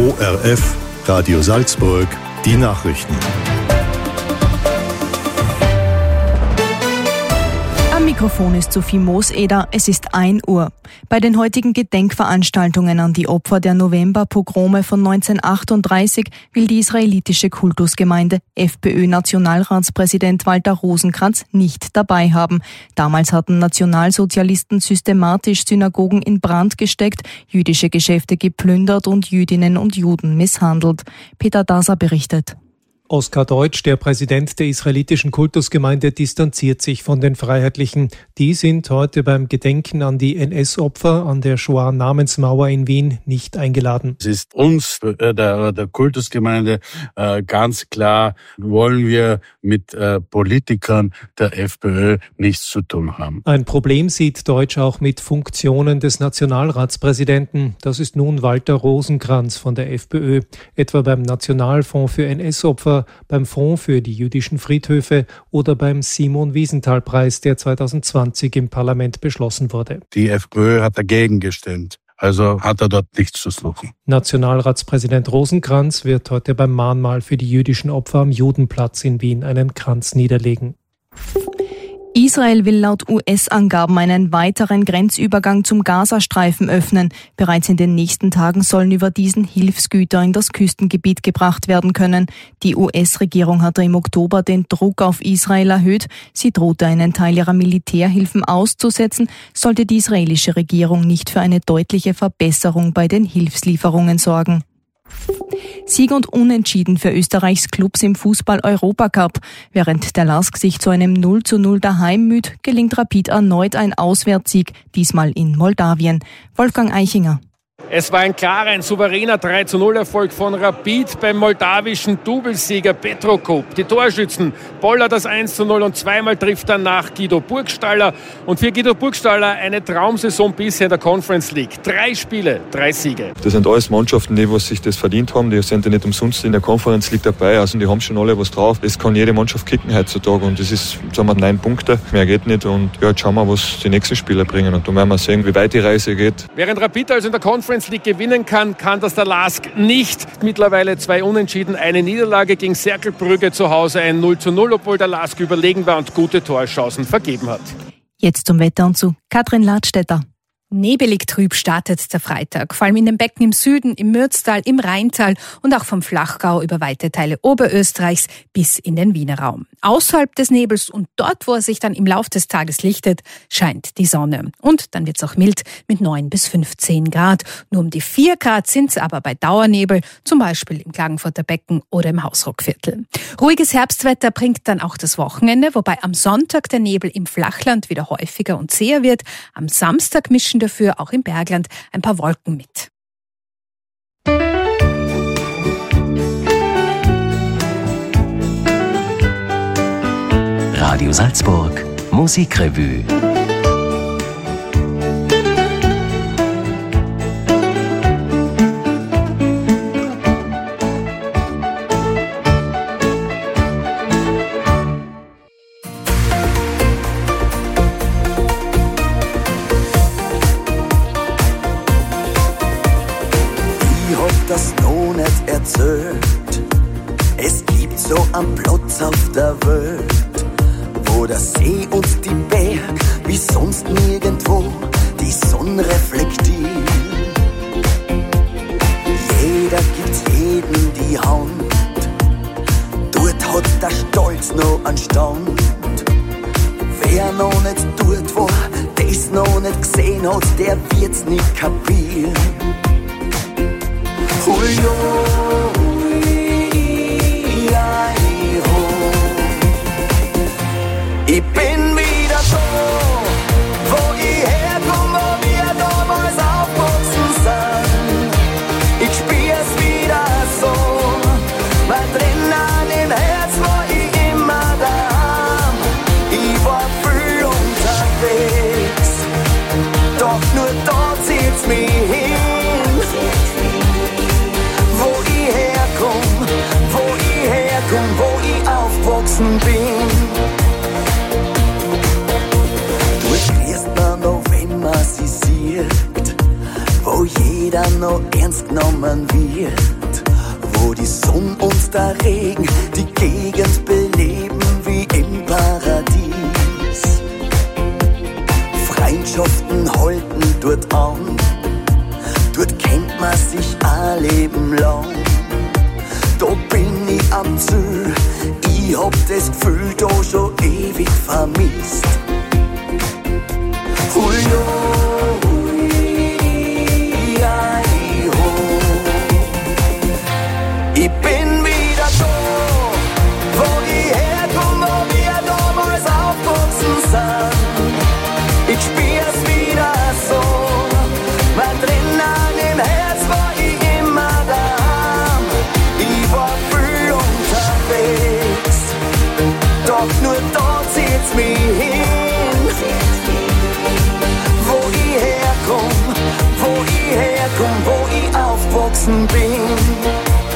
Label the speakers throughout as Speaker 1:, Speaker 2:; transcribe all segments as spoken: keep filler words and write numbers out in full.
Speaker 1: O R F, Radio Salzburg, die Nachrichten.
Speaker 2: Am Mikrofon ist Sophie Mooseder, es ist ein Uhr. Bei den heutigen Gedenkveranstaltungen an die Opfer der November-Pogrome von neunzehnhundertachtunddreißig will die israelitische Kultusgemeinde FPÖ-Nationalratspräsident Walter Rosenkranz nicht dabei haben. Damals hatten Nationalsozialisten systematisch Synagogen in Brand gesteckt, jüdische Geschäfte geplündert und Jüdinnen und Juden misshandelt. Peter Daser berichtet.
Speaker 3: Oskar Deutsch, der Präsident der israelitischen Kultusgemeinde, distanziert sich von den Freiheitlichen. Die sind heute beim Gedenken an die N S-Opfer an der Shoah-Namensmauer in Wien nicht eingeladen.
Speaker 4: Es ist uns, der, der Kultusgemeinde, ganz klar, wollen wir mit Politikern der FPÖ nichts zu tun haben.
Speaker 3: Ein Problem sieht Deutsch auch mit Funktionen des Nationalratspräsidenten. Das ist nun Walter Rosenkranz von der FPÖ, etwa beim Nationalfonds für N S-Opfer, beim Fonds für die jüdischen Friedhöfe oder beim Simon-Wiesenthal-Preis, der zweitausendzwanzig im Parlament beschlossen wurde.
Speaker 4: Die FPÖ hat dagegen gestimmt, also hat er dort nichts zu suchen.
Speaker 3: Nationalratspräsident Rosenkranz wird heute beim Mahnmal für die jüdischen Opfer am Judenplatz in Wien einen Kranz niederlegen.
Speaker 2: Israel will laut U S-Angaben einen weiteren Grenzübergang zum Gazastreifen öffnen. Bereits in den nächsten Tagen sollen über diesen Hilfsgüter in das Küstengebiet gebracht werden können. Die U S-Regierung hatte im Oktober den Druck auf Israel erhöht. Sie drohte, einen Teil ihrer Militärhilfen auszusetzen, sollte die israelische Regierung nicht für eine deutliche Verbesserung bei den Hilfslieferungen sorgen. Sieg und Unentschieden für Österreichs Clubs im Fußball-Europacup. Während der Lask sich zu einem null zu null daheim müht, gelingt Rapid erneut ein Auswärtssieg, diesmal in Moldawien. Wolfgang Eichinger.
Speaker 5: Es war ein klarer, ein souveräner drei zu null Erfolg von Rapid beim moldawischen Doublesieger Petrokop. Die Torschützen Boller das eins zu null und zweimal trifft danach Guido Burgstaller. Und für Guido Burgstaller eine Traumsaison bisher in der Conference League. Drei Spiele, drei Siege.
Speaker 6: Das sind alles Mannschaften, die was sich das verdient haben. Die sind ja nicht umsonst in der Conference League dabei. Also die haben schon alle was drauf. Das kann jede Mannschaft kicken heutzutage. Und das ist, sagen wir, neun Punkte. Mehr geht nicht. Und ja, jetzt schauen wir, was die nächsten Spieler bringen. Und dann werden wir sehen, wie weit die Reise geht.
Speaker 5: Während Rapid also in der Conference League gewinnen kann, kann das der Lask nicht. Mittlerweile zwei Unentschieden, eine Niederlage gegen Cercle Brügge zu Hause, ein null zu null, obwohl der Lask überlegen war und gute Torchancen vergeben hat.
Speaker 2: Jetzt zum Wetter und zu Katrin Ladstätter.
Speaker 7: Nebelig trüb startet der Freitag, vor allem in den Becken im Süden, im Mürztal, im Rheintal und auch vom Flachgau über weite Teile Oberösterreichs bis in den Wiener Raum. Außerhalb des Nebels und dort, wo er sich dann im Lauf des Tages lichtet, scheint die Sonne. Und dann wird's auch mild mit neun bis fünfzehn Grad. Nur um die vier Grad sind's aber bei Dauernebel, zum Beispiel im Klagenfurter Becken oder im Hausruckviertel. Ruhiges Herbstwetter bringt dann auch das Wochenende, wobei am Sonntag der Nebel im Flachland wieder häufiger und zäher wird. Am Samstag mischen dafür auch im Bergland ein paar Wolken mit.
Speaker 8: Radio Salzburg Musikrevue.
Speaker 9: Das noch nicht erzählt. Es gibt so einen Platz auf der Welt, wo der See und die Berg wie sonst nirgendwo die Sonne reflektiert. Jeder gibt jedem die Hand, dort hat der Stolz noch einen Stand. Wer noch nicht dort war, das noch nicht gesehen hat, der wird's nicht kapieren. Hui, hui, ai, ho. Ich bin wieder da, wo ich herkomme, wo wir damals aufgewachsen sind. Ich spür's wieder so, weil drinnen im Herz war ich immer daheim. Ich war viel unterwegs, doch nur da zieht's mich hin. Wo kommen wird, wo die Sonne und der Regen die Gegend beleben wie im Paradies. Freundschaften halten dort an, dort kennt man sich ein Leben lang. Da bin ich am Ziel, ich hab das Gefühl da schon ewig vermisst. Julio, ich bin wieder da, wo ich herkomme, wo wir damals aufgewachsen sind. Ich spür's wieder so, weil drinnen im Herz war ich immer daheim. Ich war viel unterwegs, doch nur da zieht's mich hin. Wo ich herkomme, wo ich herkomme, wo ich aufgewachsen bin.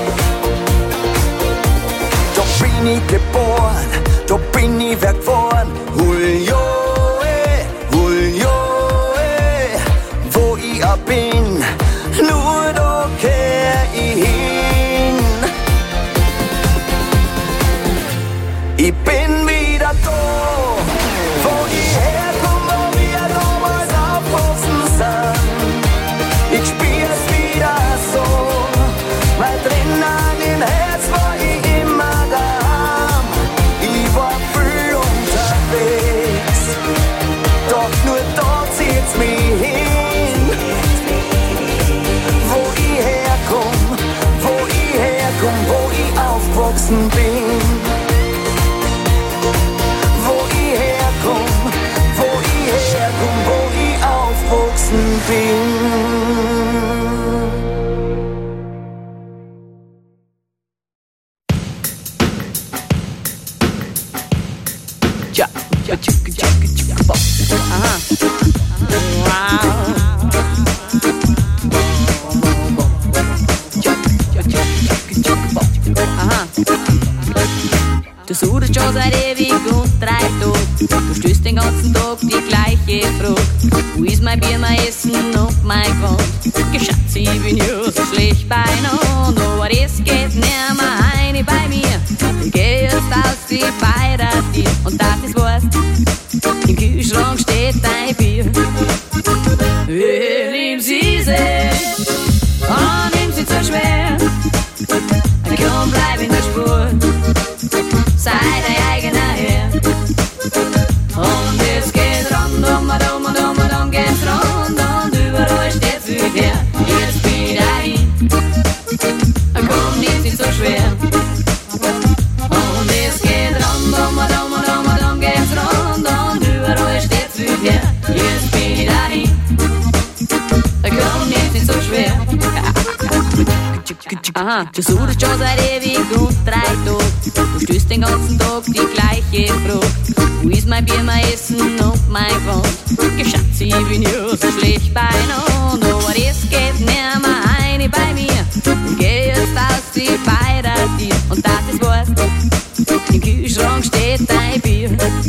Speaker 9: Bin ich geboren, da bin ich wer geworden. Julio, eh, Julio, eh, wo ich auch bin, nur da kehr ich hin. Ich bin wieder da, wo ich herkomme, wo wir damals aufgewachsen sind. Ich spür's wieder so, weil drinnen im Herz war ich immer da. Doch nur dort zieht's mich hin. Wo ich herkomm, wo ich herkomm, wo ich aufgewachsen bin. Wo ich herkomm, wo ich herkomm, wo ich aufgewachsen bin. Ja, ja, tschuk, tschuk, tschuk, boah. Aha. Wow. Tschuk, tschuk, tschuk, tschuk, boah. Aha. Du suchst schon seit ewig und drei Tagen. Du stößt den ganzen Tag die gleiche Frage. Wo ist mein Bier, mein Essen und mein Gewand? Geschätzt, ich bin ja so schlecht beieinander. Aber es geht nimmer eine bei mir. Ich geh jetzt aus die Feier dir. Und das ist was, im Kühlschrank steht dein Bier. Nimm sie sich, oh, nimm sie zu schwer. Komm, bleib in der Spur, sei dein eigener Herr. Und es geht rund, um und um und um und um geht's rund. Und überall steht's wieder, jetzt wieder hin. Komm, nimm sie zu schwer. Und es geht rund, um und um und um und um geht's rund. Und überall steht's wieder, jetzt wieder hin. Komm, nimm sie zu schwer. Aha, du suchst schon seit ewig und drei Tagen. Du stößt den ganzen Tag die gleiche Frage. Wo ist mein Bier, mein Essen und mein Gewand? Geschätzt, ich bin ja so schlecht beieinander. Aber es geht nimmer eine bei mir. Ich geh jetzt aus die Feier dir. Und das ist was, im Kühlschrank steht dein Bier.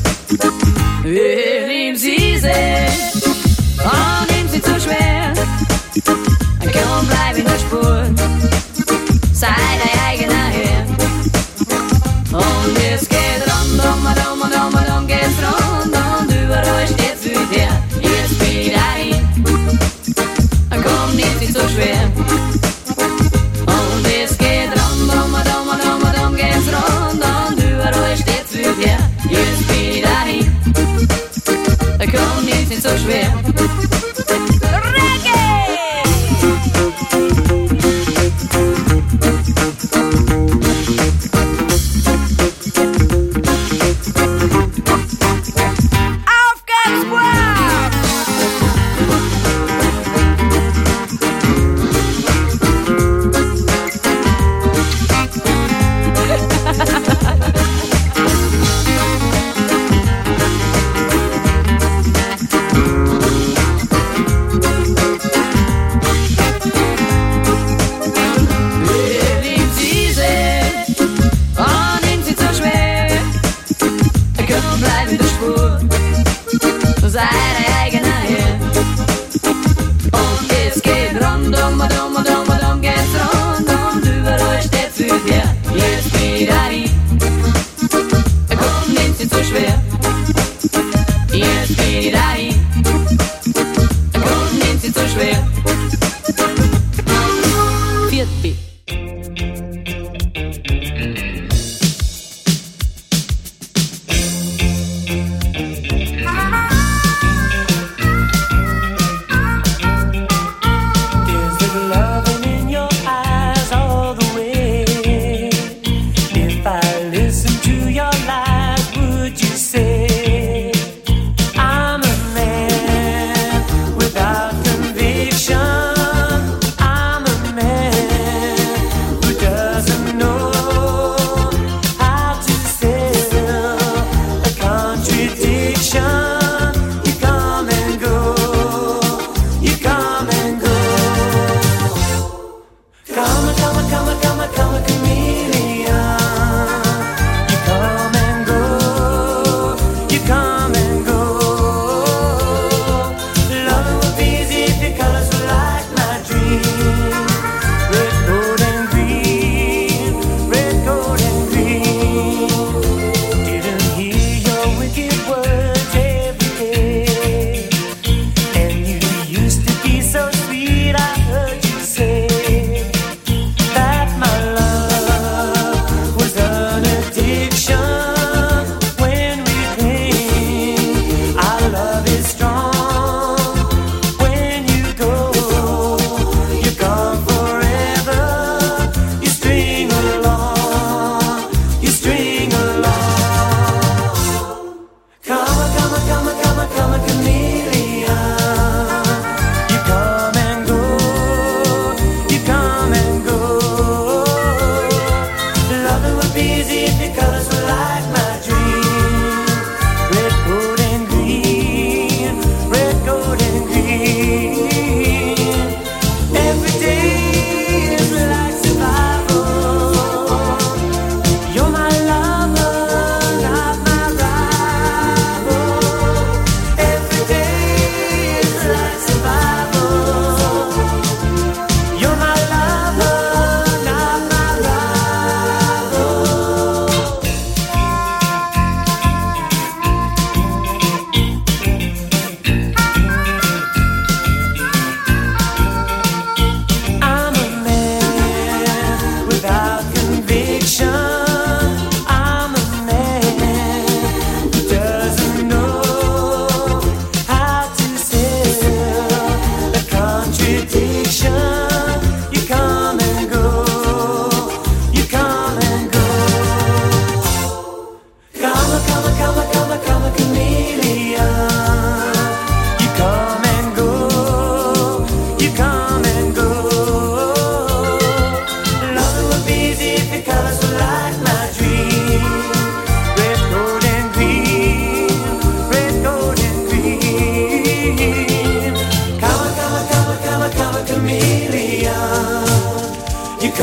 Speaker 9: Nimm sie sich, oh, nimm sie zu schwer. Komm, bleib in der Spur, sei dein eigener Herr. Und es geht rund, um und um und um und um geht's rund. Und überall steht's wieder, jetzt wieder hin. Komm, nimm sie so schwer. Und es geht rund, um und um und um und um geht's rund. Und überall steht's wieder, jetzt wieder hin. Komm, nimm sie so schwer.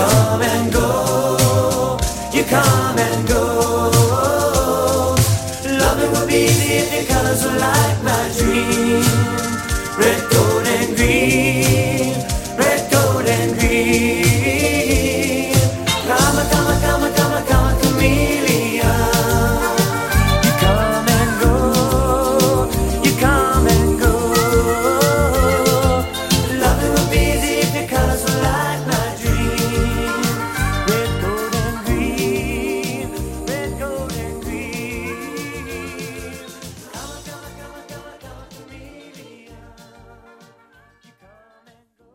Speaker 9: come and go, you come and go. Loving would be easy if your colors were like my dream. Red, gold and green, red, gold and green. Come a, come a, come a, come a, come a chameleon. You come and go, you come and go. Loving would be easy if your colors were like my dream. Red, gold and green, red, gold and green. Come a, come a, come a, come a, come a chameleon. You come and go.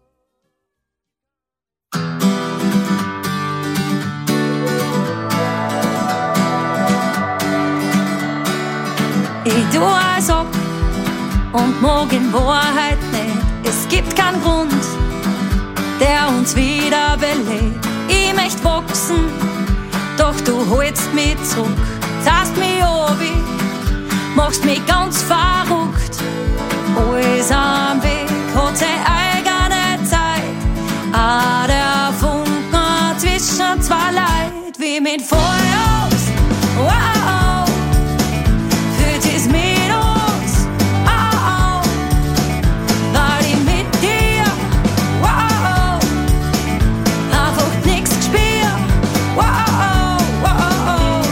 Speaker 10: Ich tu als ob und mag in Wahrheit nicht. Es gibt keinen Grund, der uns wieder belebt. Ich möcht wachsen, doch du holst mich zurück. Zahst mich obi, machst mich ganz verrückt. Alles am Weg hat seine eigene Zeit. Ah, der Funken zwischen zwei Leid, wie mit Feuer aus. Wow, fühlt es mit uns. Oh, oh, weil ich mit dir. Wow, einfach nix gespürt. Wow, wow,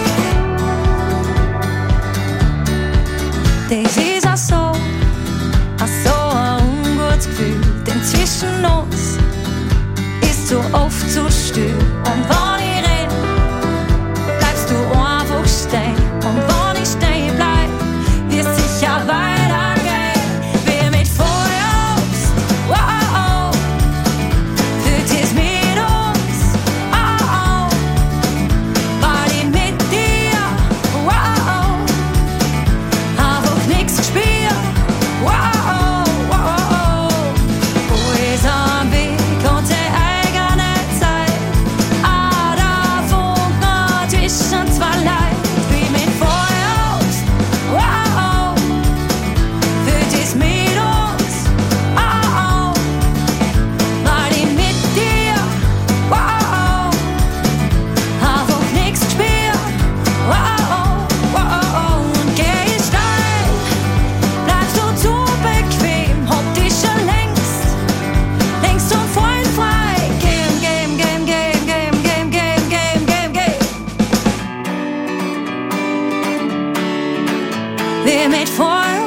Speaker 10: das ist auch so, auch so ein ungutes Gefühl, denn zwischen uns ist so oft so still. Und wenn ich red, bleibst du einfach stehen. Und wenn ich stehen bleib, wirst sicher weitergehen. Wie mit Feuer, wow, fühlt es mit uns, oh, oh, weil ich mit dir, wow, einfach nix gespürt, wow, wow, alles am Weg und seine eigene Zeit. Ah, der Funken zwischen zwei Leid, wie mit Feuer, wow, fühlt es mit uns, oh, oh, weil ich mit dir, wow, einfach nix gespürt, wow, wow, und geh ich steil, bleibst du zu bequem, hab dich schon längst, längst zum Freund frei, gehen, gehen, gehen, gehen, gehen, gehen, gehen, gehen, gehen, gehen. Wir mit Feuer,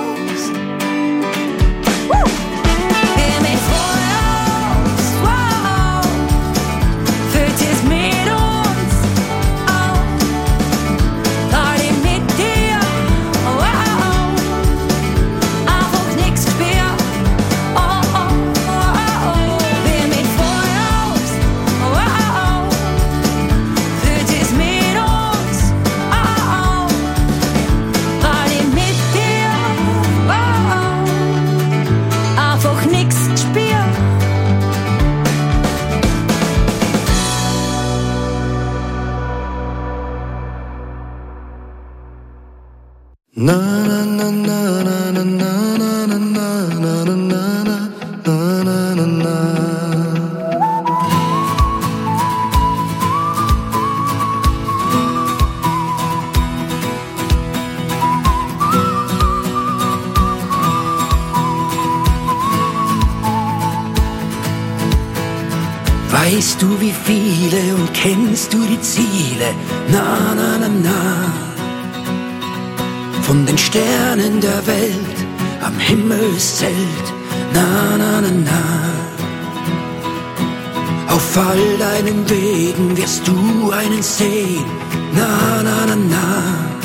Speaker 10: Woo! Wir mit Feuer, wow, fühlt es mit uns, oh, weil ich mit dir, wow, einfach nix gespürt, oh, oh, oh, oh. Wir mit Feuer, wow, fühlt es mit uns, oh, oh, weil ich mit dir, wow, einfach nix gespürt.
Speaker 9: Na na na na na na na na na na na na na na na. Weißt du, wie viele und kennst du die Ziele? Na na na na. Von den Sternen der Welt am Himmelszelt, na na na na. Auf all deinen Wegen wirst du einen sehen, na na na na.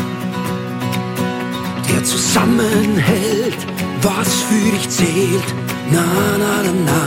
Speaker 9: Der zusammenhält, was für dich zählt, na na na na.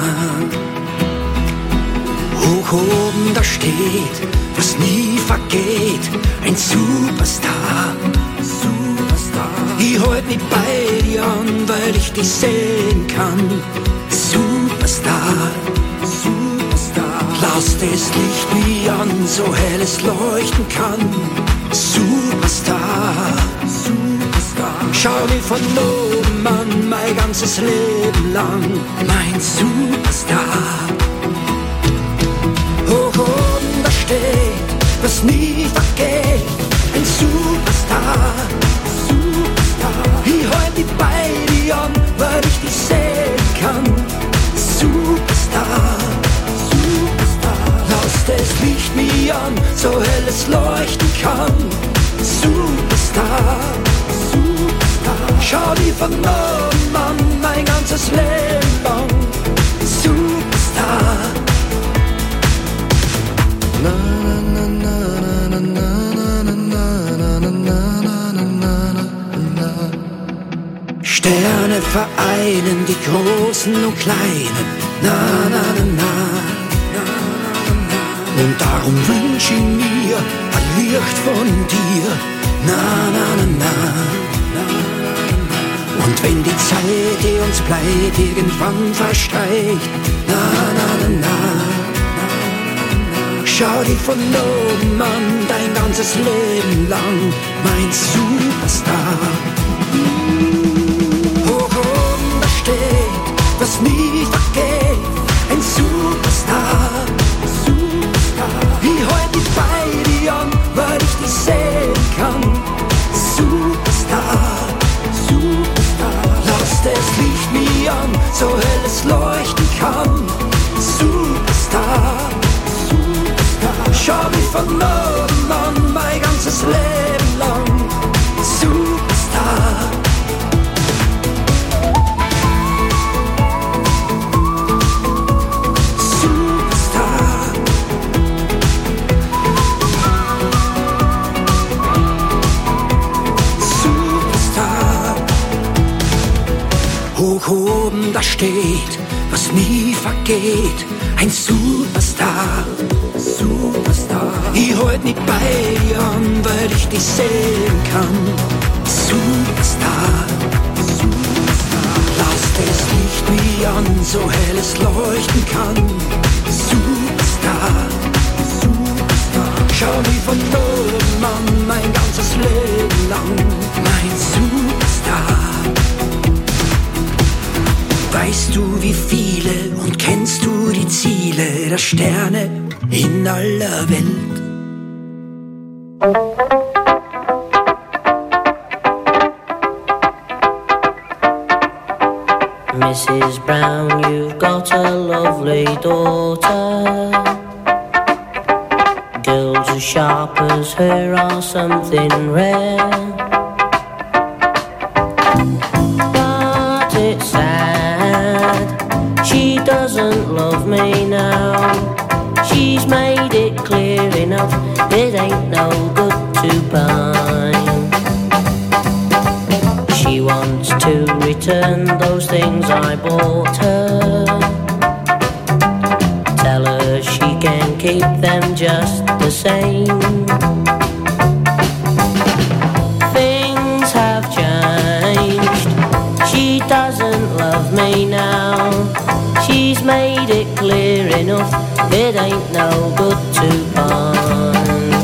Speaker 9: Hoch oben da steht, was nie vergeht, ein Superstar. Ich halt mich bei dir an, weil ich dich sehen kann. Superstar, Superstar. Lass das Licht wie an, so hell es leuchten kann. Superstar, Superstar. Schau mich von oben an, mein ganzes Leben lang. Mein Superstar. was nie vergeht. Ein Superstar, Superstar. Ich halt dich bei dir an, weil ich dich sehen kann. Superstar, Superstar. Lass das Licht mir an, so hell es leuchten kann. Superstar, Superstar. Schau dich von oben an, mein ganzes Leben lang. Superstar. Na, na, na, na, na, na, na, na, na, na. Sterne vereinen die Großen und Kleinen. Na, na, na, na, na, na. Und darum wünsch ich mir ein Licht von dir. Na, na, na, na, na. Und wenn die Zeit, die uns bleibt, irgendwann verstreicht. Na, na, na, na. Schau dich von oben an, dein ganzes Leben lang, mein Superstar. Hoch oben da steht, was nie vergeht, ein Superstar. Superstar. Ich halt dich bei dir an, weil ich dich sehen kann. Superstar, Superstar. Lass das Licht mir an, so hell es leuchten kann. Superstar. Schau mich von oben an, mein ganzes Leben lang. Superstar. Superstar. Superstar. Hoch oben da steht, was nie vergeht, ein Superstar. Superstar. Ich halt nicht bei dir an, weil ich dich sehen kann. Superstar, Superstar. Lass das Licht mir an, so hell es leuchten kann. Superstar, Superstar. Schau mich von oben an, mein ganzes Leben lang, mein Superstar. Weißt du, wie viele und kennst du die Ziele der Sterne in aller Welt?
Speaker 11: Missus Brown, you've got a lovely daughter. Girls as sharp as her are something rare. But it's sad, she doesn't love me now. She's made it clear enough, it ain't no good to buy. She wants to return those things I bought her. Tell her she can keep them just the same. Things have changed, she doesn't love me now. She's made it clear enough, it ain't no good to find.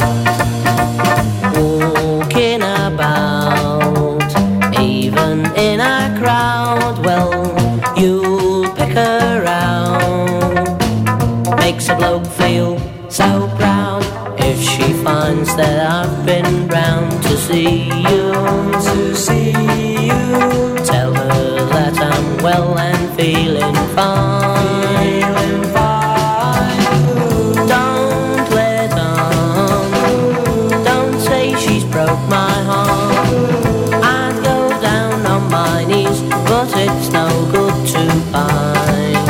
Speaker 11: Walking about, even in a crowd, well, you'll pick her out. Makes a bloke feel so proud if she finds that I've been round to see you. To see you. Tell her that I'm well and feeling fine. Feeling fine. Don't let on. Don't say she's broke my heart. I'd go down on my knees, but it's no good to find.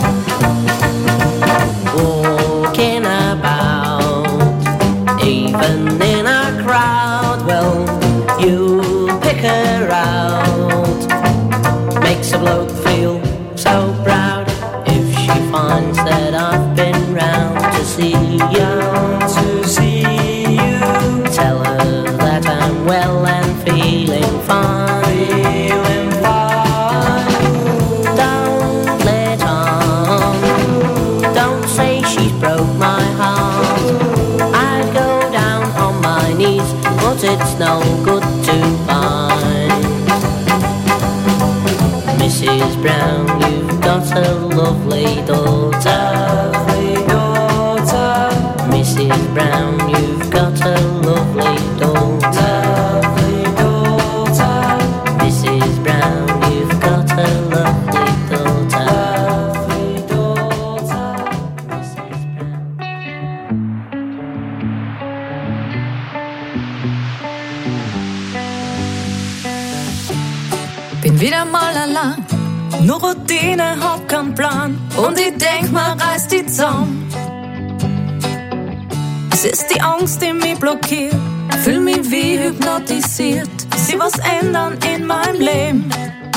Speaker 11: Walking about, even in a crowd, well, you pick her out. Makes a bloke feel so proud if she finds that I've been round to see you. To see you. Tell her that I'm well and feeling fine. Feeling fine. Don't let on. Don't say she's broke my heart. I'd go down on my knees, but it's no good to find. Missus Brown, you've got a lovely daughter. Lovely daughter. Missus Brown,
Speaker 10: bin wieder mal allein. Nur Routine, hab keinen Plan. Und ich denk, man reißt die Zaun. Es ist die Angst, die mich blockiert. Fühl mich wie hypnotisiert. Sie was ändern in meinem Leben.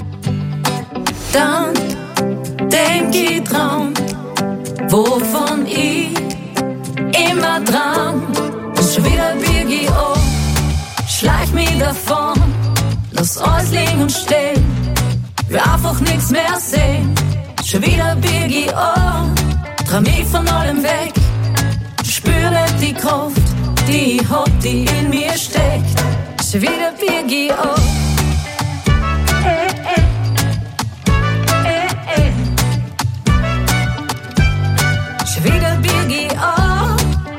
Speaker 10: Dann denk ich dran, wovon ich immer dran. Und schon wieder bieg ich um, schleich mich davon. Lass alles liegen und stehen, will einfach nichts mehr sehen. Schon wieder bieg ich um, trau mich von allem weg. Spüre die Kraft, die ich hab, die in mir steckt. Schon wieder bieg ich um. Schon wieder bieg ich um.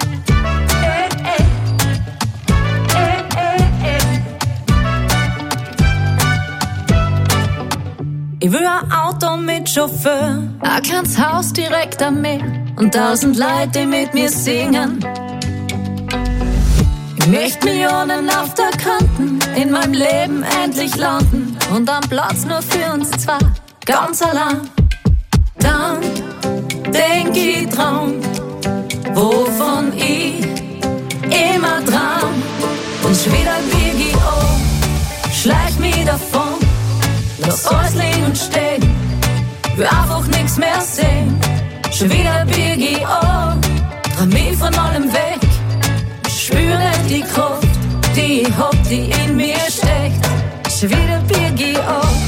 Speaker 10: Ich will ein Auto mit Chauffeur, ein kleines Haus direkt am Meer und tausend Leute, die mit mir singen. Ich möchte Millionen auf der Kanten in meinem Leben endlich landen und einen Platz nur für uns zwei, ganz allein. Dann denk ich dran, wovon ich immer dran. Und schon wieder bieg ich um, schleich mich davon. Lass alles liegen und stehen, will einfach nichts mehr sehen. Schon wieder bieg ich um, trau mich von allem weg. Spüre die Kraft, die ich hab, die in mir steckt. Schon wieder bieg ich um.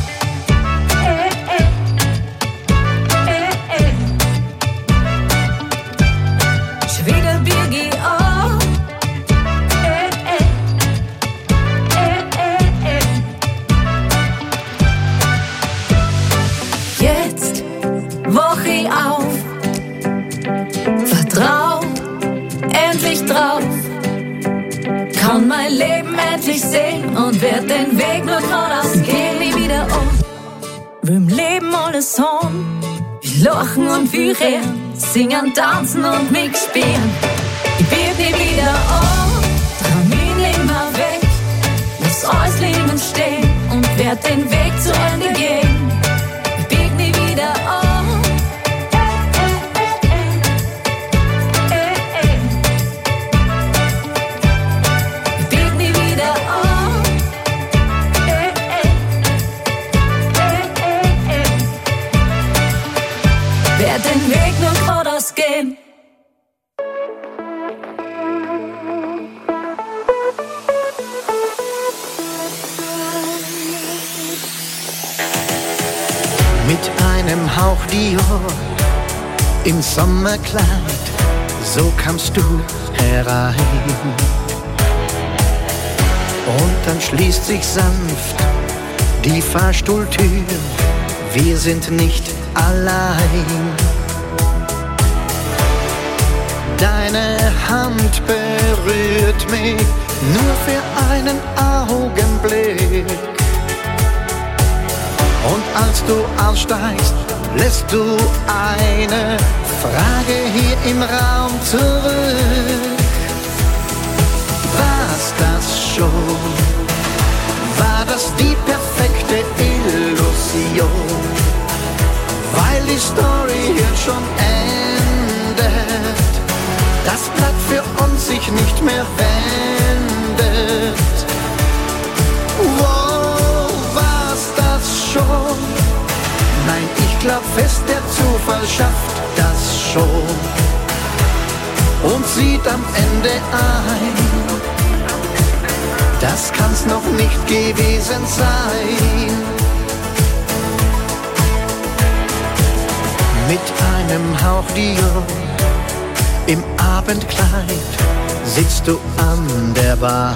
Speaker 10: Schon wieder bieg ich um. Jetzt wach ich auf, vertrau endlich drauf, kann mein Leben endlich sehen und werd den Weg nur geradeaus gehen. Ich wieder um, will im Leben alles haben, wir lachen und wir reden, singen, tanzen und mich spielen. Ich bieg mich wieder um, trau mich nicht mehr weg, lass alles liegen und stehen und werd den Weg zu Ende gehen. Ich bieg mich wieder um. Werd den Weg nur geradeaus gehen.
Speaker 12: Mit einem Hauch Dior im Sommerkleid, so kamst du herein. Und dann schließt sich sanft die Fahrstuhltür, wir sind nicht allein. Deine Hand berührt mich nur für einen Augenblick. Und als du aussteigst, lässt du eine Frage hier im Raum zurück. War's das schon? War das die perfekte Illusion? Weil die Story hier schon endet, das Blatt für uns sich nicht mehr wendet. Wow, war's das schon? Nein, ich glaub fest, der Zufall schafft das schon und sieht am Ende ein, das kann's noch nicht gewesen sein. Mit einem Hauch Dior im Abendkleid sitzt du an der Bar.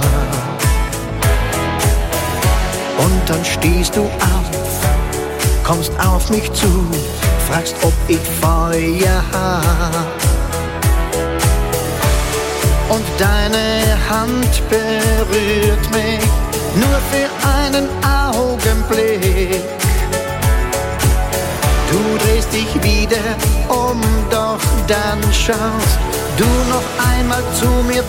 Speaker 12: Und dann stehst du auf, kommst auf mich zu, fragst, ob ich Feuer hab. Und deine Hand berührt mich nur für einen Augenblick. Du drehst dich wieder um, doch dann schaust du noch einmal zu mir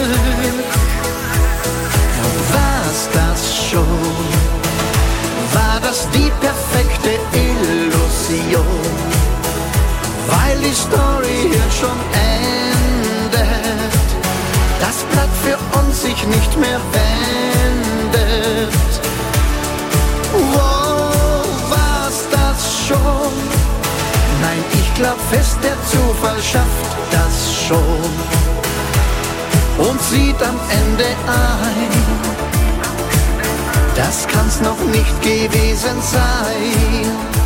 Speaker 12: zurück. War's das schon? War das die perfekte Illusion, weil die Story hier schon endet, das Blatt für uns sich nicht mehr wendet. Wow, war's das schon? Nein, ich glaub fest, der Zufall schafft das schon und sieht am Ende ein, das kann's noch nicht gewesen sein.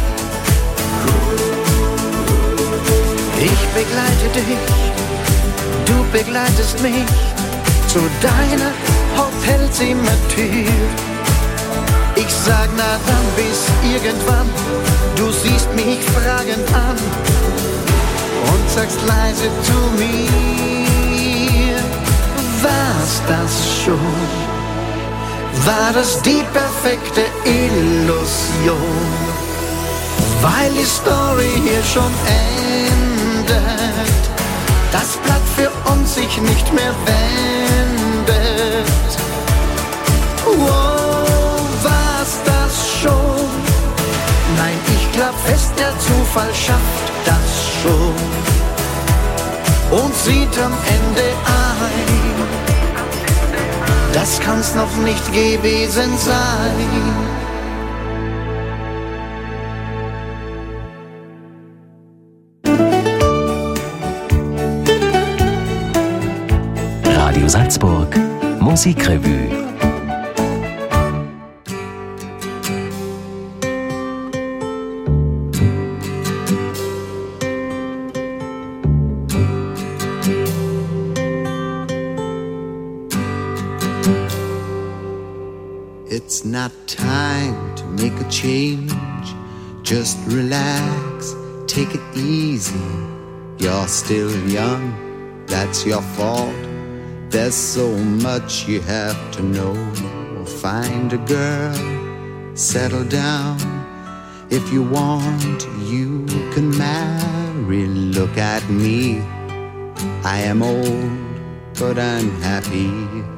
Speaker 12: Ich begleite dich, du begleitest mich zu deiner Hotelzimmertür. Ich sag na dann bis irgendwann, du siehst mich fragend an und sagst leise zu mir, war's das schon? War das die perfekte Illusion, weil die Story hier schon endet, das Blatt für uns sich nicht mehr wendet. Wow, war's das schon? Nein, ich glaub fest, der Zufall schafft das schon und sieht am Ende ein, das kann's noch nicht gewesen sein.
Speaker 8: Radio Salzburg Musikrevue.
Speaker 13: It's not time to make a change. Just relax, take it easy. You're still young, that's your fault. There's so much you have to know. Find a girl, settle down. If you want, you can marry. Look at me, I am old, but I'm happy.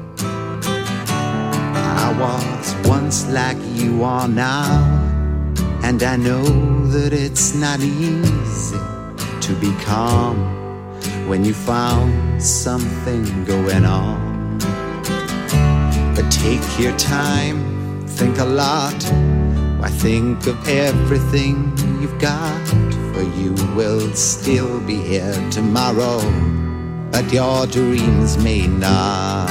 Speaker 13: I was once like you are now, and I know that it's not easy to be calm when you found something going on. But take your time, think a lot. Why, think of everything you've got, for you will still be here tomorrow, but your dreams may not.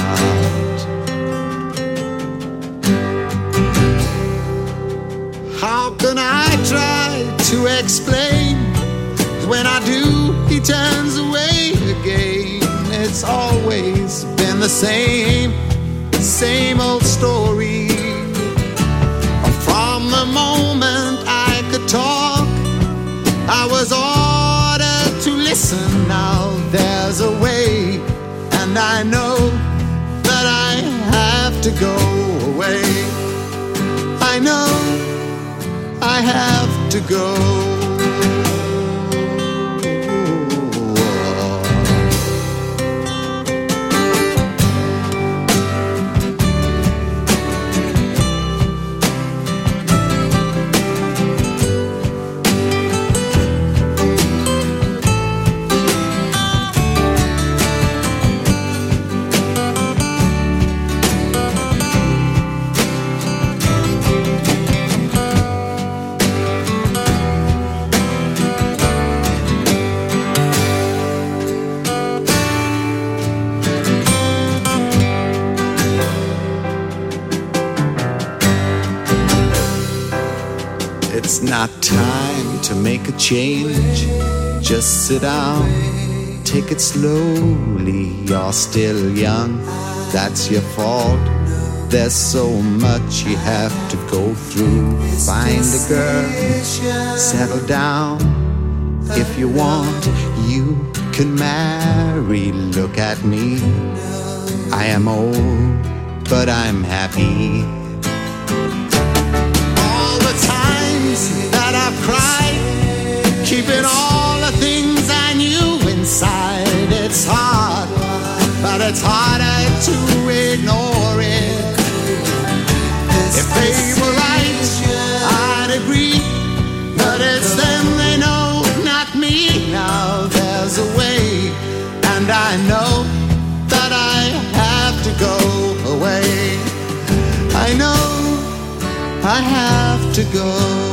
Speaker 13: How can I try to explain? When I do, he turns away again. It's always been the same, same old story. From the moment I could talk, I was ordered to listen. Now there's a way, and I know that I have to go away. I know I have to go. It's not time to make a change. Just sit down, take it slowly. You're still young, that's your fault. There's so much you have to go through. Find a girl, settle down. If you want, you can marry. Look at me, I am old, but I'm happy. That I've cried, keeping all the things I knew inside. It's hard, but it's harder to ignore it. If they were right, I And I know that I have to go away. I know I have to go.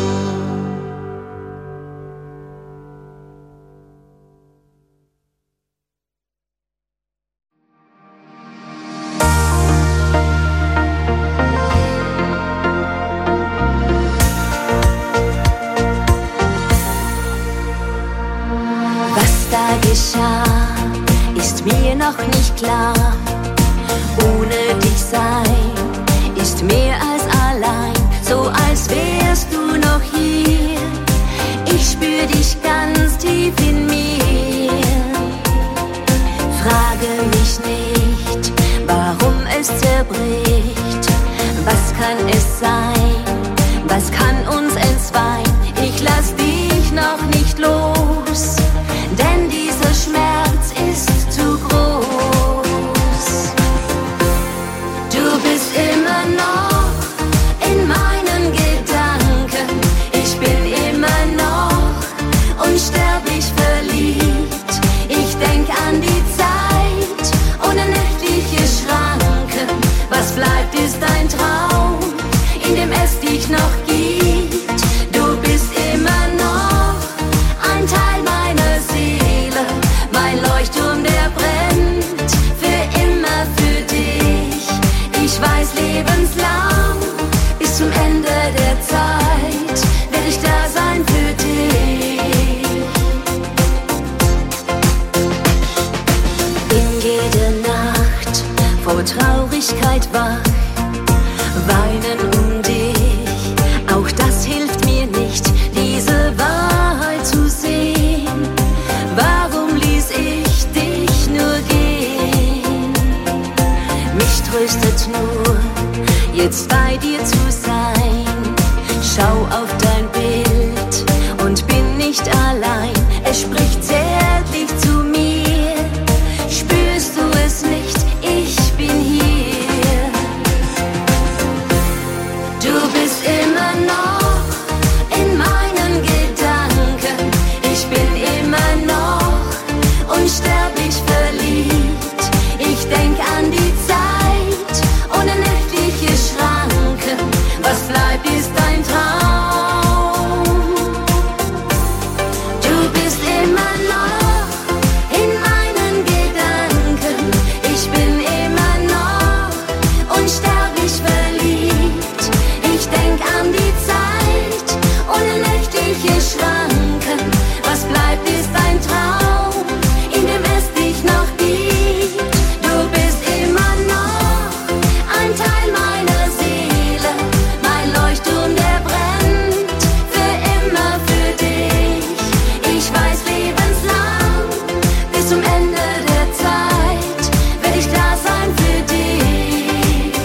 Speaker 10: Ist mir noch nicht klar, ohne dich sein ist mehr als allein, so als wärst du noch hier. Ich spür dich ganz tief in mir. Frage mich nicht, warum es zerbricht. Was kann es sein? Was kann uns entzweien? Ich lass dich noch nicht los, denn dieser Schmerz ist zu groß. Du bist immer noch in meinen Gedanken. Ich bin immer noch unsterblich verliebt. Ich denk an die Zeit ohne nächtliche Schranken. Was bleibt, ist ein Traum, in dem es dich noch gibt. Du bist immer noch ein Teil meiner Seele, mein Leuchtturm, der brennt für immer für dich. Ich weiß, lebenslang bis zum Ende der Zeit werde ich da sein für dich. In jeder Nacht vor Traurigkeit wach, weinen um dich, auch das hilft mir nicht, diese Wahrheit zu sehen. Warum ließ ich dich nur gehen? Mich tröstet nur, jetzt bei dir zu sein. Schau auf dein Bild und bin nicht allein. Es spricht zärtlich zu mir. Spürst du es nicht? Ich bin hier. Du bist immer noch in meinen Gedanken. Ich bin immer noch unsterblich verliebt. Ich denk an die Zeit ohne nächtliche Schranken. Was bleibt, ist ein Traum. Du bist immer noch in meinen Gedanken. Ich bin immer noch unsterblich verliebt. Ich denk an die Zeit ohne nächtliche Schranken. Was bleibt, ist ein Traum, in dem es dich noch gibt. Du bist immer noch ein Teil meiner Seele, mein Leuchtturm, der brennt für immer für dich. Ich weiß, lebenslang bis zum Ende der Zeit werde ich da sein für dich.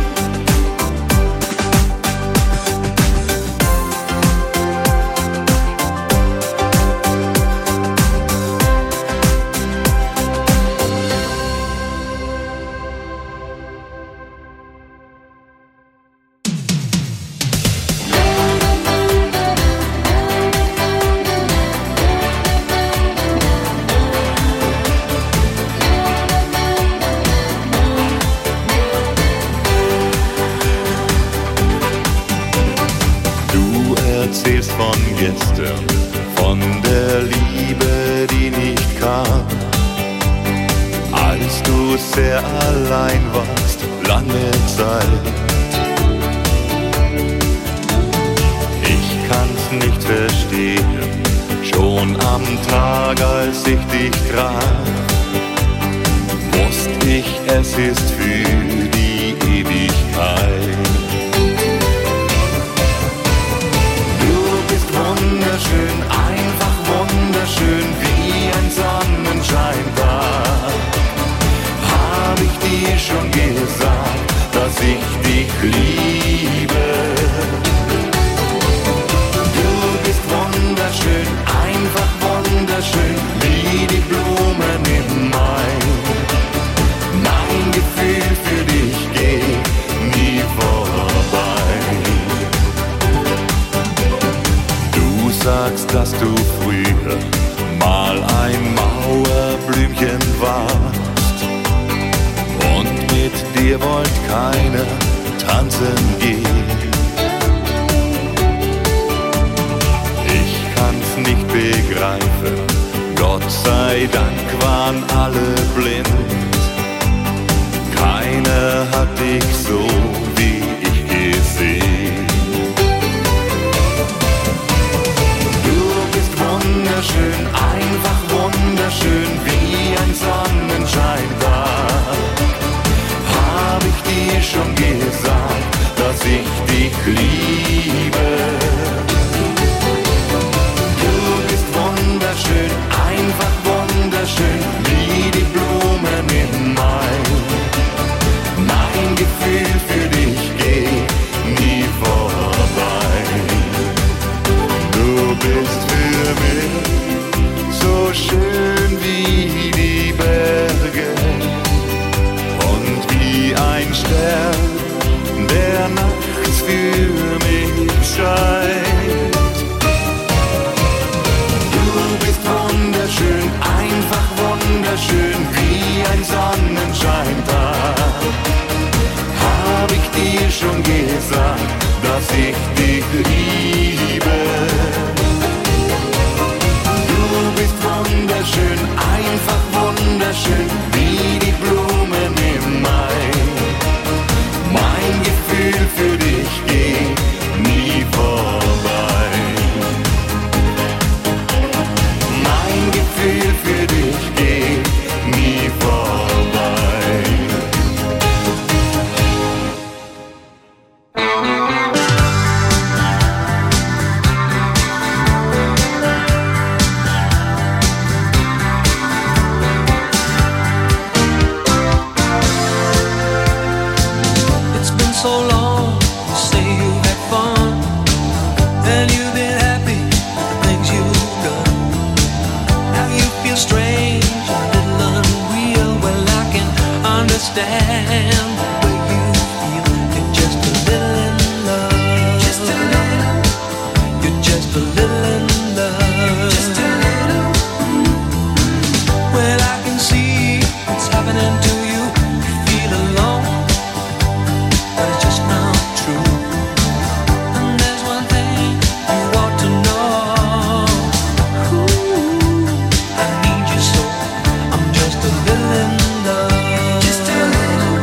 Speaker 14: Du erzählst von gestern, von der Liebe, die nicht kam, als du sehr allein warst, lange Zeit. Ich kann's nicht verstehen, schon am Tag, als ich dich traf, wusste ich, es ist für die Ewigkeit. Wunderschön, einfach wunderschön, wie ein Sonnenschein war. Hab ich dir schon gesagt, dass ich dich liebe? Du bist wunderschön, einfach wunderschön, wie die Blumen im Mai. Mein Gefühl für dich geht nie weiter. ihr wollt keine tanzen gehen. Ich kann's nicht begreifen, Gott sei Dank waren alle blind. Keiner hat dich so wie ich gesehen. Du bist wunderschön, einfach wunderschön, wie ein Sonnenschein da. Hab ich dir schon gesagt, dass ich dich liebe. Du bist wunderschön, einfach wunderschön, wie die Blumen im Mai. Mein Gefühl für dich geht nie vorbei. Du bist für mich so schön wie die Berge und wie ein Stern, der nachts für mich scheint. Du bist wunderschön, einfach wunderschön, wie ein Sonnenschein da. Hab ich dir schon gesagt, dass ich dich liebe. Du bist wunderschön, einfach wunderschön, wie die Blumen im Mai. Mein Gefühl für dich geht nie vorbei. Mein Gefühl für dich geht nie vorbei.
Speaker 9: Just a little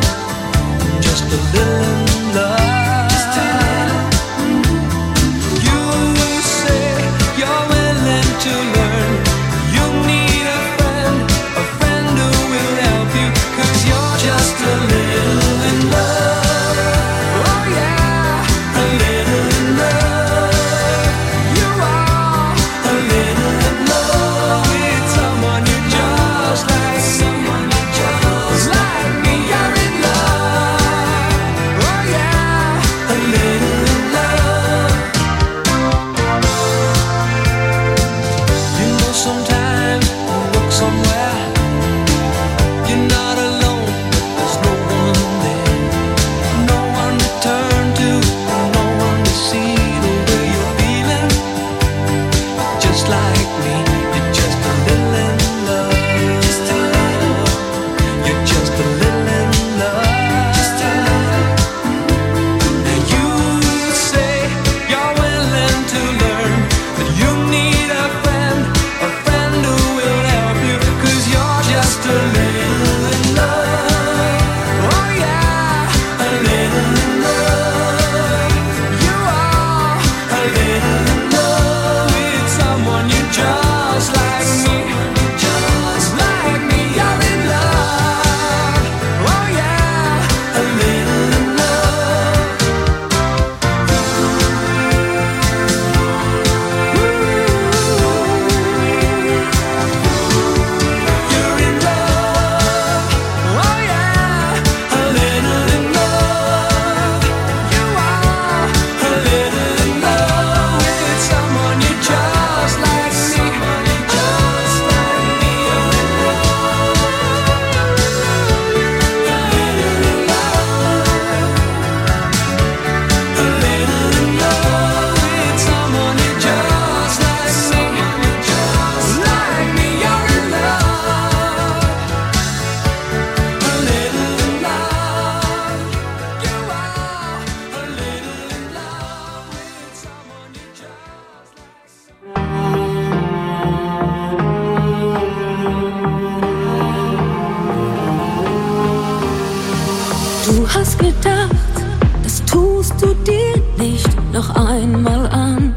Speaker 10: Du hast gedacht, das tust du dir nicht noch einmal an.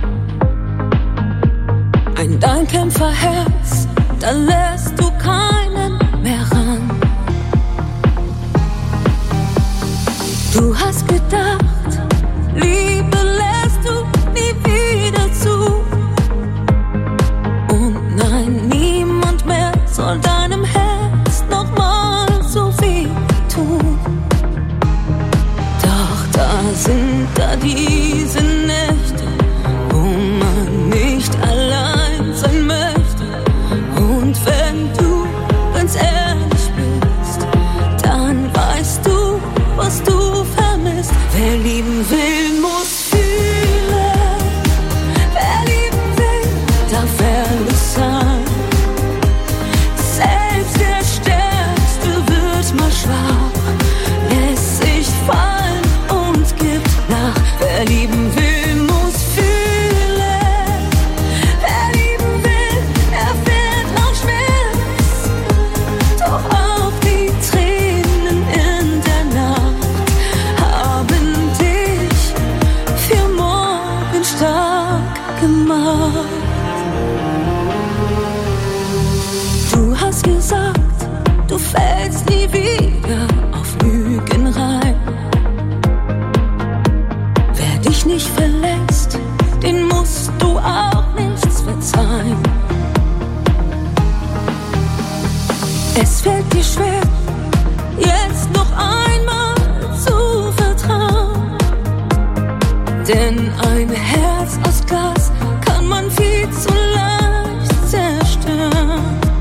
Speaker 10: Ein Einkämpferherz, da lässt du keinen mehr ran. Du hast gedacht, Liebe lässt du nie wieder zu. Und nein, niemand mehr soll deinem Herz nochmal so weh tun. Doch da sind da diese Nächte, wo man nicht allein sein möchte. Und wenn du ganz ehrlich bist, dann weißt du, was du vermisst. Wer lieben will, muss fühlen. Wer lieben will, darf ehrlich sein. Selbst der Stärkste wird mal schwach, lässt sich fallen und gibt nach. Wer lieben will, muss fühlen. Wer lieben will, erfährt auch Schmerz. Doch auch die Tränen in der Nacht haben dich für morgen stark gemacht. Du hast gesagt, du fällst nie wieder auf Lügen rein. Wer dich nicht verlässt, den musst du auch nichts verzeihen. Es fällt dir schwer, jetzt noch einmal zu vertrauen. Denn ein Herz aus Glas kann man viel zu leicht zerstören.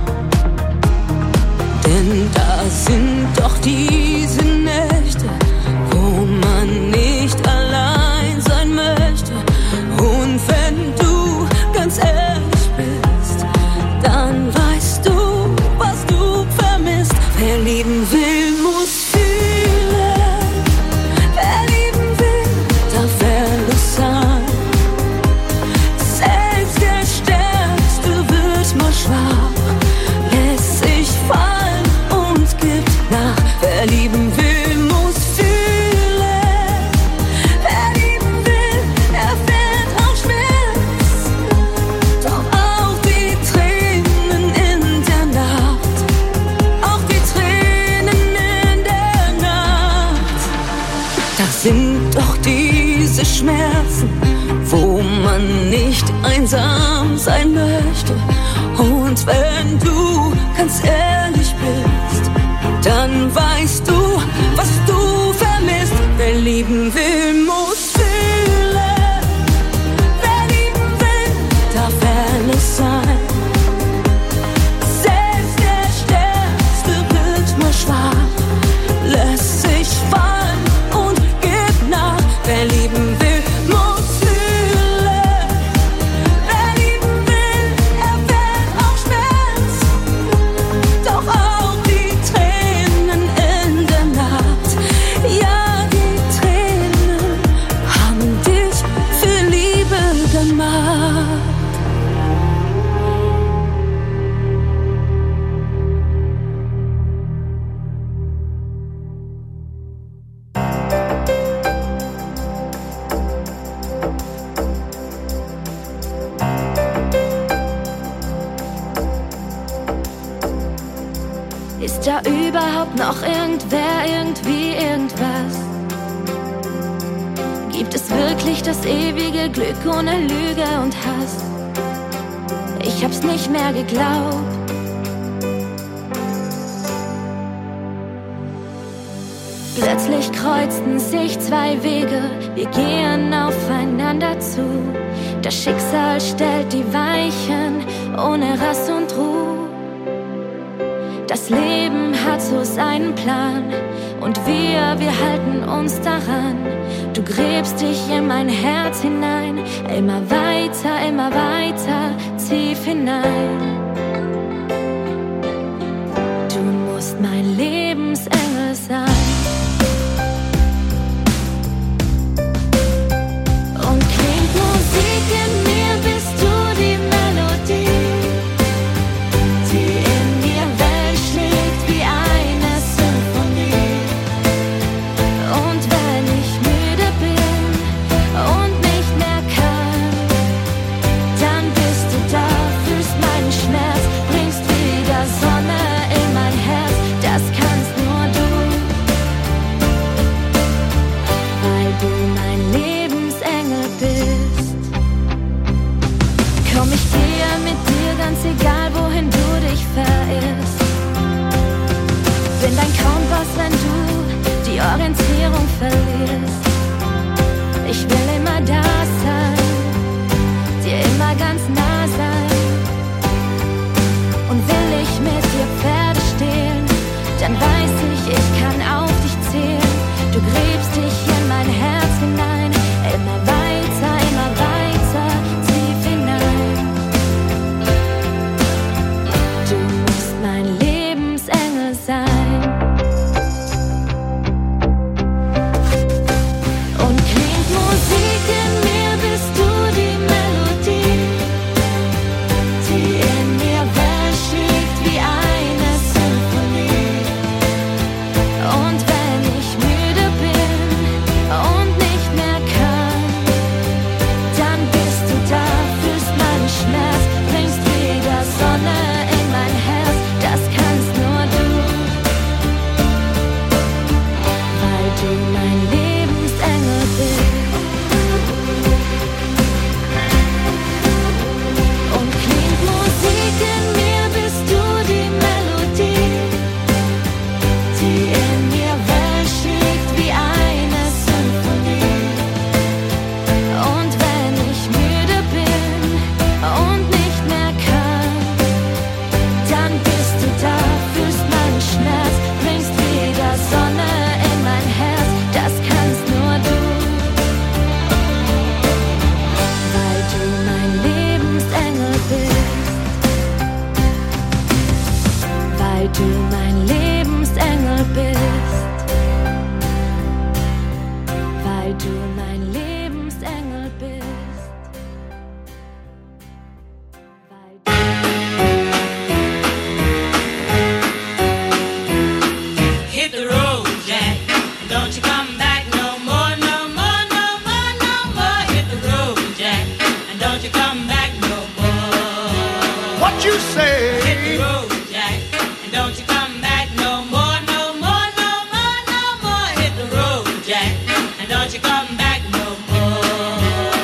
Speaker 10: Denn da sind doch diese Nächte, wo man nicht allein sein möchte. Und wenn du ganz ehrlich bist, dann weißt du, was du vermisst. Wer lieben will, muss fühlen. Wer lieben will, darf ehrlich sein. Selbst der Stärkste wird mal schwach, lässt sich fallen und gibt nach. Wer lieben will, muss fühlen. Wer lieben will, erfährt auch Schmerz. Doch auch die Tränen in der Nacht, auch die Tränen in der Nacht. Das sind doch diese Schmerzen, wo man nicht einsam sein möchte. Und wenn du ganz ehrlich bist, dann weißt du, was du vermisst. Wer lieben will, muss fühlen. Wer lieben will, darf ehrlich sein. Selbst der Stärkste wird mal schwach, lässt sich fallen und gibt nach. Wer lieben will, muss fühlen. Wer lieben will, erfährt auch Schmerz. Doch auch die Tränen in der Nacht, ja, die Tränen haben dich für Liebe gemacht. Ist da überhaupt noch irgendwer, irgendwie, irgendwas? Gibt es wirklich das ewige Glück ohne Lüge und Hass? Ich hab's nicht mehr geglaubt. Plötzlich kreuzten sich zwei Wege, wir gehen aufeinander zu. Das Schicksal stellt die Weichen ohne Rast und Ruhe. Das Leben hat so seinen Plan und wir, wir halten uns daran. Du gräbst dich in mein Herz hinein, immer weiter, immer weiter, tief hinein. Du musst mein Lebensengel sein. Und klingt Musik in mir, bist du die Melodie, die in mir Welt schlägt wie eine Symphonie. bin dein Kompass, wenn du die Orientierung verlierst. Ich will immer da sein, dir immer ganz nah sein. Und will ich mit dir Pferde stehlen, dann weiß ich, ich kann auf dich zählen. Du gräbst dich in mein Herz hinein, immer weiter, immer weiter, tief hinein. Du musst mein Lebensengel sein. Und klingt Musik in mir, bist du die Melodie, die in mir Wellen schlägt wie eine Symphonie. Und wenn ich müde bin und nicht mehr kann, dann bist du da, fühlst meinen Schmerz, bringst wieder Sonne in mein Herz. Das kannst nur du, weil du mein Lebensengel bist. Und klingt Musik in mir, bist du die Melodie, die in mir Wellen schlägt wie eine Symphonie. Und wenn ich müde bin und nicht mehr kann, dann bist du da, fühlst meinen Schmerz, bringst wieder Sonne in mein Herz. Das kannst nur du, weil du mein Lebensengel bist. Weil du mein Lebensengel bist. Weil du mein Lebensengel bist.
Speaker 15: Hit the road, Jack. Don't you come back no more, no more, no more, no more. Hit the road, Jack. And don't you come back no more.
Speaker 12: What you say?
Speaker 15: Hit the road, Jack. And don't you come back no more, no more, no more, no more. Hit the road, Jack. And don't you come back no more.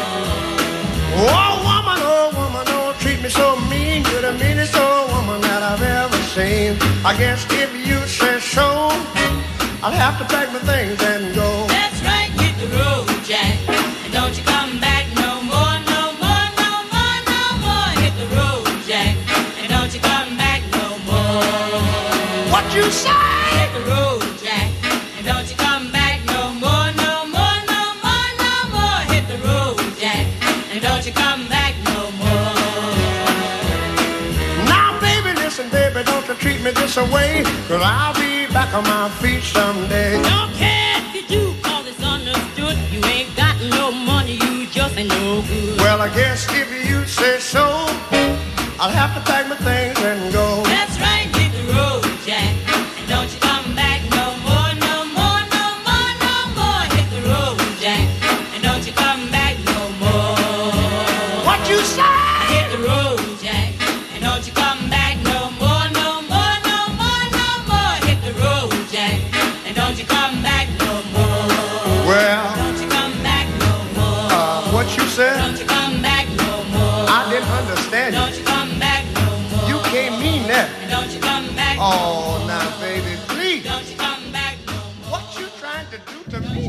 Speaker 12: Oh woman, oh woman, don't treat me so mean. You're the meanest old woman that I've ever seen. I guess if you say so, I'll have to pack my things and go.
Speaker 15: That's right, hit the road, Jack. And don't you come back no more, no more, no more, no more. Hit the road, Jack. And don't you come back no more.
Speaker 12: What you say?
Speaker 15: Hit the road, Jack. And don't you come back no more, no more, no more, no more. Hit the road, Jack. And don't you come back no more.
Speaker 12: Now baby, listen baby, don't you treat me this away, 'cause I'll be back on my feet someday.
Speaker 15: Don't care if you do, cause it's understood. You ain't got no money, you just ain't no good.
Speaker 12: Well, I guess if you say so, I'll have to pack my things and go.
Speaker 15: That's right, hit the road, Jack. And don't you come back no more, no more, no more, no more. Hit the road, Jack. And don't you come back no more.
Speaker 12: What you say?
Speaker 15: Hit the road, Jack. And don't you come back no more, no more, no more, no more. Hit the road, Jack. And don't you come back no more.
Speaker 12: Well,
Speaker 15: Don't you come back no more.
Speaker 12: uh, what you said?
Speaker 15: Don't you come back no more.
Speaker 12: I didn't understand
Speaker 15: Don't
Speaker 12: you.
Speaker 15: you come back no more.
Speaker 12: You can't mean that.
Speaker 15: And don't you come back no
Speaker 12: Oh, now baby, please.
Speaker 15: Don't you come back no more.
Speaker 12: What you trying to do to me?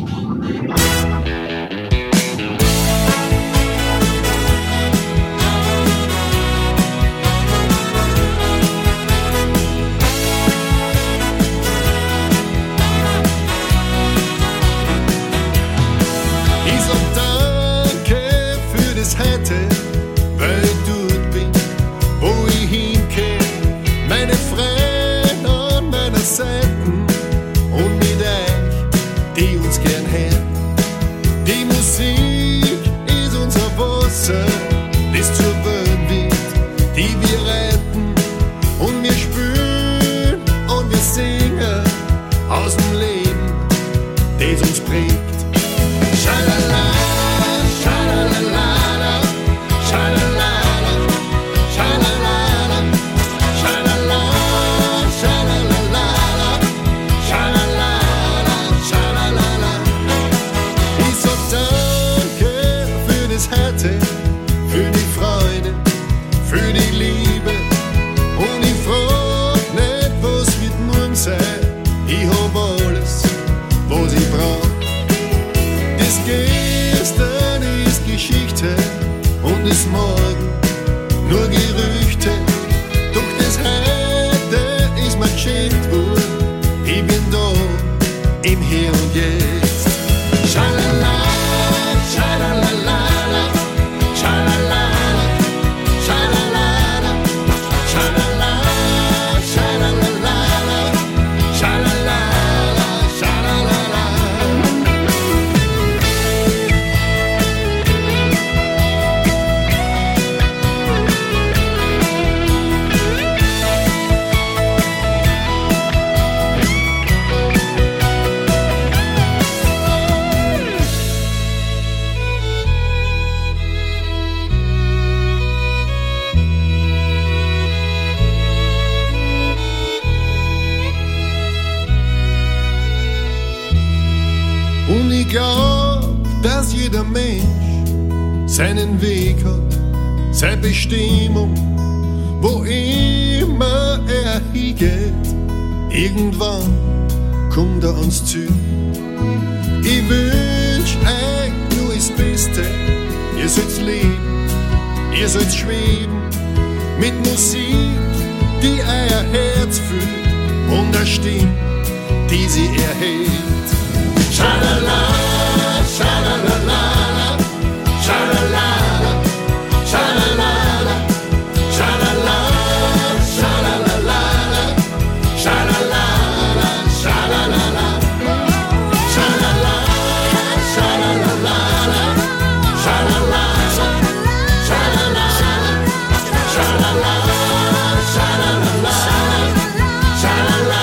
Speaker 16: Ich sag danke für das heute, weil ich dort bin, wo ich hinkomme. Meine Freunde an meiner Seite und mit euch, die uns gern hören. glaub, dass jeder Mensch seinen Weg hat, seine Bestimmung, wo immer er hingeht. Irgendwann kommt er ans Ziel. Ich wünsch euch nur das Beste. Ihr sollt's leben, ihr sollt's schweben, mit Musik, die euer Herz füllt, und der Stimme, die sie erhebt. Schalala, schalalala, schalalala, schalalala, schalalala, schalalala, schalalala, schalalala, schalalala, schalalala, schalalala, schalalala, schalalala, schalalala, schalalala.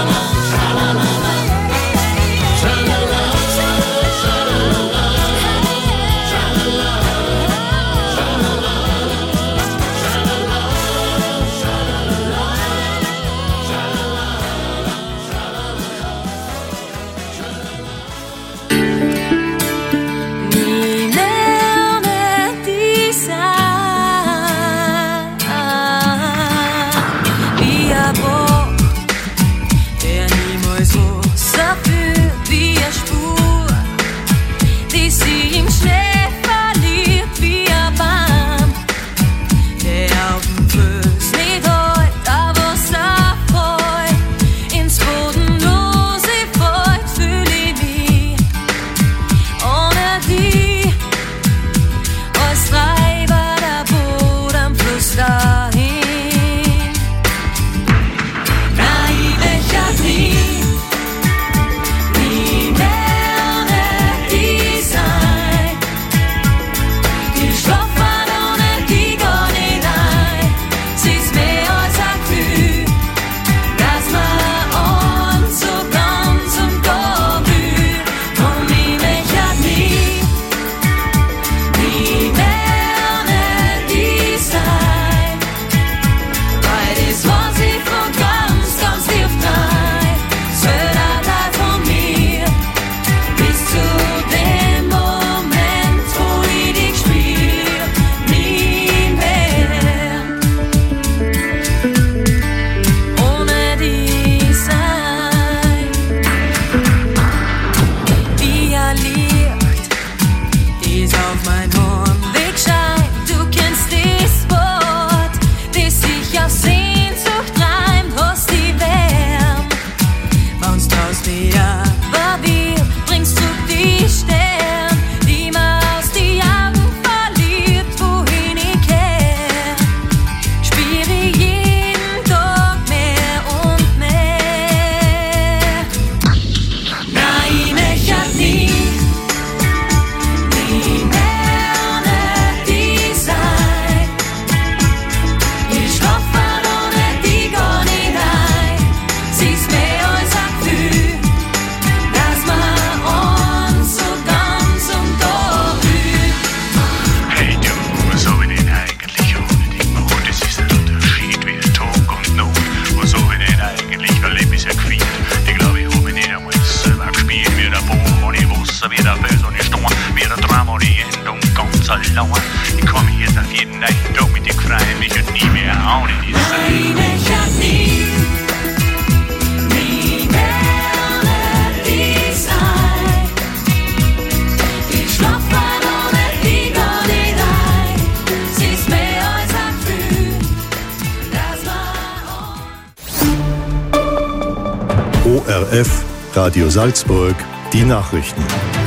Speaker 1: O R F, Radio Salzburg, die Nachrichten.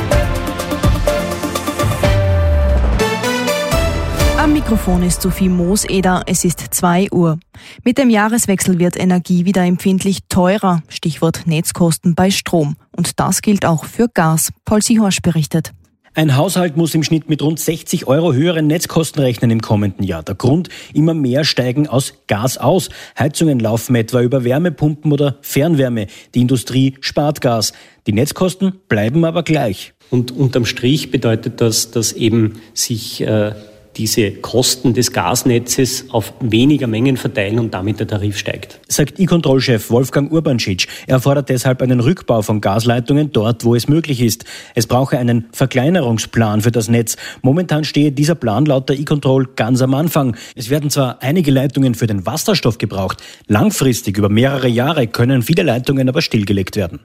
Speaker 2: Am Mikrofon ist Sophie Mooseder, es ist zwei Uhr. Mit dem Jahreswechsel wird Energie wieder empfindlich teurer, Stichwort Netzkosten bei Strom. Und das gilt auch für Gas. Paul Sihorsch berichtet.
Speaker 17: Ein Haushalt muss im Schnitt mit rund sechzig Euro höheren Netzkosten rechnen im kommenden Jahr. Der Grund, immer mehr steigen aus Gas aus. Heizungen laufen etwa über Wärmepumpen oder Fernwärme. Die Industrie spart Gas. Die Netzkosten bleiben aber gleich.
Speaker 18: Und unterm Strich bedeutet das, dass eben sich äh, diese Kosten des Gasnetzes auf weniger Mengen verteilen und damit der Tarif steigt.
Speaker 17: Sagt E-Control-Chef Wolfgang Urbanschitsch. Er fordert deshalb einen Rückbau von Gasleitungen dort, wo es möglich ist. Es brauche einen Verkleinerungsplan für das Netz. Momentan stehe dieser Plan laut der E-Control ganz am Anfang. Es werden zwar einige Leitungen für den Wasserstoff gebraucht. Langfristig, über mehrere Jahre, können viele Leitungen aber stillgelegt werden.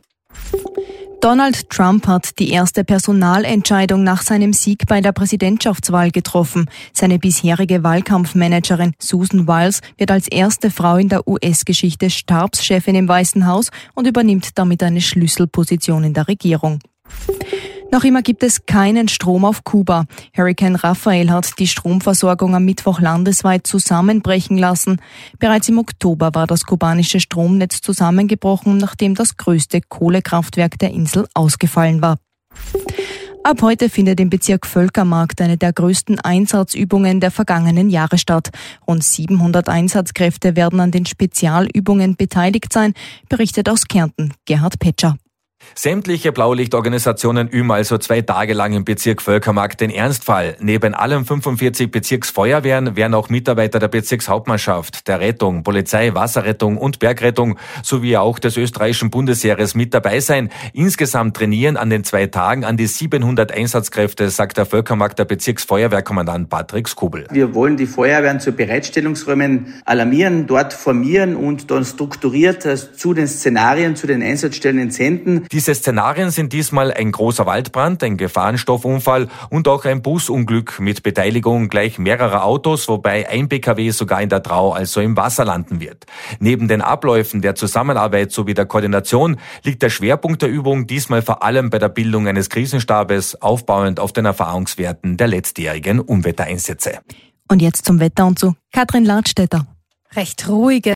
Speaker 2: Donald Trump hat die erste Personalentscheidung nach seinem Sieg bei der Präsidentschaftswahl getroffen. Seine bisherige Wahlkampfmanagerin Susan Wiles wird als erste Frau in der U S-Geschichte Stabschefin im Weißen Haus und übernimmt damit eine Schlüsselposition in der Regierung. Noch immer gibt es keinen Strom auf Kuba. Hurrikan Rafael hat die Stromversorgung am Mittwoch landesweit zusammenbrechen lassen. Bereits im Oktober war das kubanische Stromnetz zusammengebrochen, nachdem das größte Kohlekraftwerk der Insel ausgefallen war. Ab heute findet im Bezirk Völkermarkt eine der größten Einsatzübungen der vergangenen Jahre statt. Rund siebenhundert Einsatzkräfte werden an den Spezialübungen beteiligt sein, berichtet aus Kärnten Gerhard Petscher.
Speaker 19: Sämtliche Blaulichtorganisationen üben also zwei Tage lang im Bezirk Völkermarkt den Ernstfall. Neben allen fünfundvierzig Bezirksfeuerwehren werden auch Mitarbeiter der Bezirkshauptmannschaft, der Rettung, Polizei, Wasserrettung und Bergrettung sowie auch des österreichischen Bundesheeres mit dabei sein. Insgesamt trainieren an den zwei Tagen an die siebenhundert Einsatzkräfte, sagt der Völkermarkter Bezirksfeuerwehrkommandant Patrick Skubel.
Speaker 20: Wir wollen die Feuerwehren zu Bereitstellungsräumen alarmieren, dort formieren und dann strukturiert zu den Szenarien, zu den Einsatzstellen entsenden.
Speaker 19: Diese Szenarien sind diesmal ein großer Waldbrand, ein Gefahrenstoffunfall und auch ein Busunglück mit Beteiligung gleich mehrerer Autos, wobei ein P K W sogar in der Drau, also im Wasser, landen wird. Neben den Abläufen der Zusammenarbeit sowie der Koordination liegt der Schwerpunkt der Übung diesmal vor allem bei der Bildung eines Krisenstabes, aufbauend auf den Erfahrungswerten der letztjährigen Unwettereinsätze.
Speaker 2: Und jetzt zum Wetter und zu Katrin Ladstätter.
Speaker 7: Recht ruhige